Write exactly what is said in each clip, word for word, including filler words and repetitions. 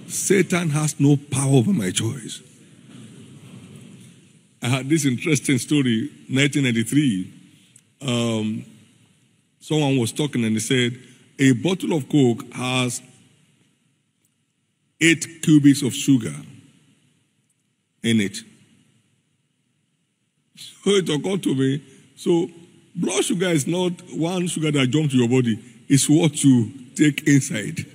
Satan has no power over my choice. I had this interesting story, nineteen ninety-three. Um, someone was talking and he said, a bottle of Coke has eight cubics of sugar in it. So it occurred to me, so blood sugar is not one sugar that jumps to your body, it's what you take inside.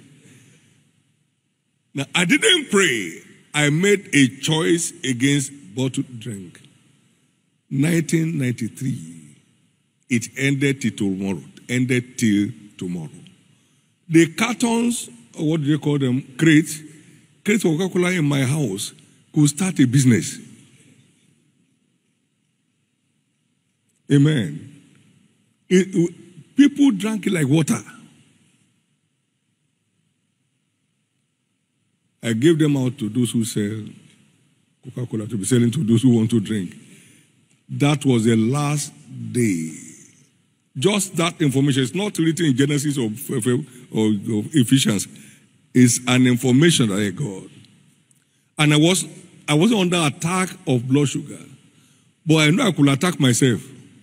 Now, I didn't pray. I made a choice against bottled drink. nineteen ninety-three. It ended till tomorrow. Ended till tomorrow. The cartons, or what do they call them? Crates. Crates of Coca-Cola in my house could start a business. Amen. It, people drank it like water. I gave them out to those who sell Coca-Cola to be selling to those who want to drink. That was the last day. Just that information. It's not written in Genesis or, or, or Ephesians. It's an information that I got. And I was I wasn't under attack of blood sugar. But I know I could attack myself.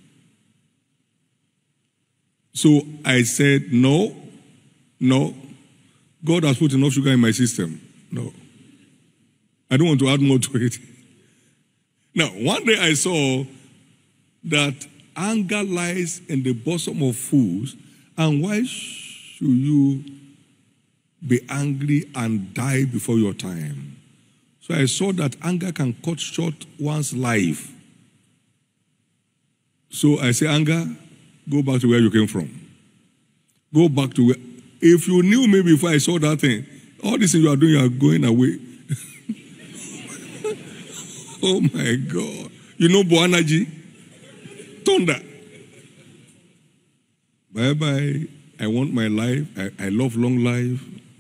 So I said, no, no. God has put enough sugar in my system. No. I don't want to add more to it. Now, one day I saw that anger lies in the bosom of fools, and why should you be angry and die before your time? So I saw that anger can cut short one's life. So I say, anger, go back to where you came from. Go back to where. If you knew me before I saw that thing, all this thing you are doing, you are going away. Oh my God. You know Boanaji? Thunder. Bye-bye. I want my life. I, I love long life.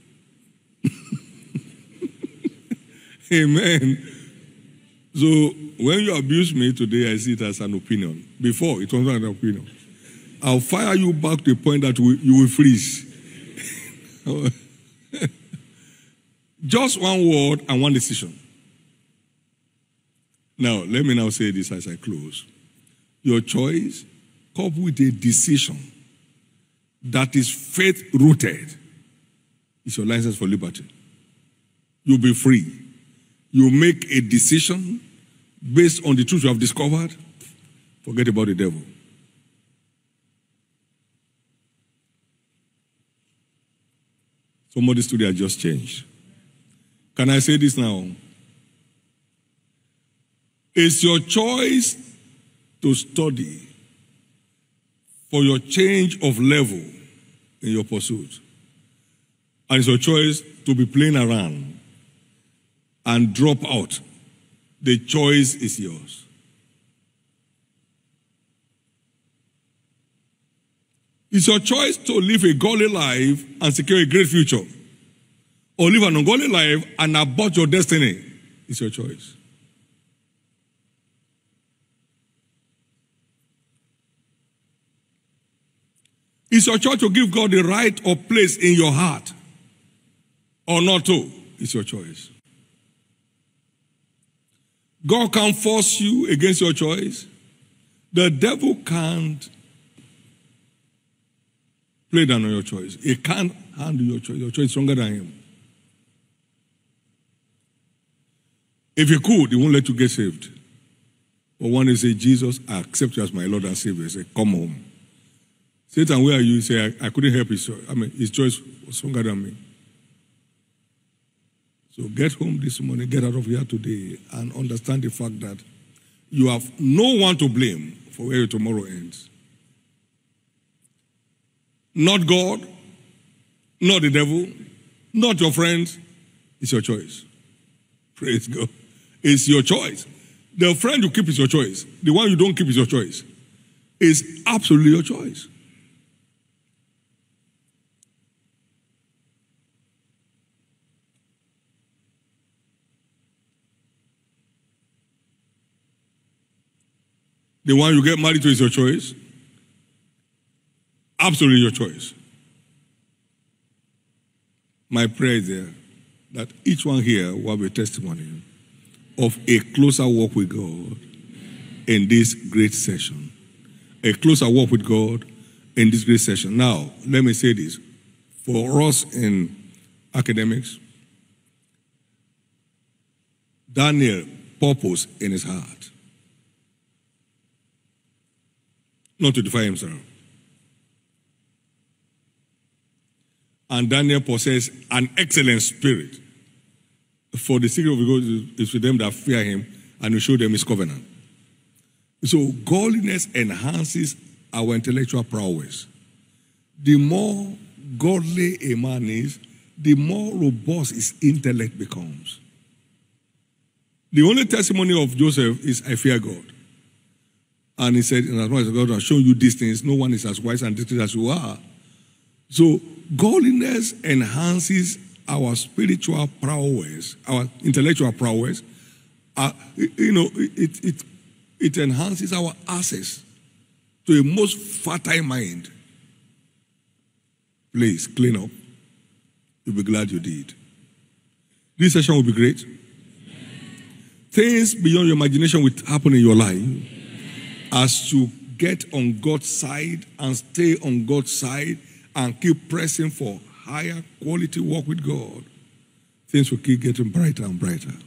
Amen. So when you abuse me today, I see it as an opinion. Before, it was not an opinion. I'll fire you back to the point that you will freeze. Just one word and one decision. Now, let me now say this as I close. Your choice, coupled with a decision that is faith-rooted, is your license for liberty. You'll be free. You make a decision based on the truth you have discovered. Forget about the devil. Somebody's story has just changed. Can I say this now? It's your choice to study for your change of level in your pursuit. And it's your choice to be playing around and drop out. The choice is yours. It's your choice to live a godly life and secure a great future, or live an ungodly life and abort your destiny. It's your choice. It's your choice to give God the right or place in your heart, or not to. It's your choice. God can't force you against your choice. The devil can't play down on your choice. He can't handle your choice. Your choice is stronger than him. If he could, he won't let you get saved. But when they say, Jesus, I accept you as my Lord and Savior, he say, come home. Satan, where are you? He say, I, I couldn't help his choice. I mean, his choice was stronger than me. So get home this morning, get out of here today, and understand the fact that you have no one to blame for where your tomorrow ends. Not God, not the devil, not your friends. It's your choice. Praise God. It's your choice. The friend you keep is your choice. The one you don't keep is your choice. It's absolutely your choice. The one you get married to is your choice. Absolutely your choice. My prayer is there that each one here will have a testimony of a closer walk with God in this great session. A closer walk with God in this great session. Now, let me say this. For us in academics, Daniel purpose in his heart not to defy himself. And Daniel possessed an excellent spirit. For the secret of God is with them that fear him, and will show them his covenant. So godliness enhances our intellectual prowess. The more godly a man is, the more robust his intellect becomes. The only testimony of Joseph is, I fear God. And he said, in as much as God has shown you these things, no one is as wise and discreet as you are. So godliness enhances our spiritual prowess, our intellectual prowess. Uh, you know, it, it, it enhances our access to a most fertile mind. Please, clean up. You'll be glad you did. This session will be great. Things beyond your imagination will happen in your life as you get on God's side and stay on God's side and keep pressing for higher quality work with God. Things will keep getting brighter and brighter.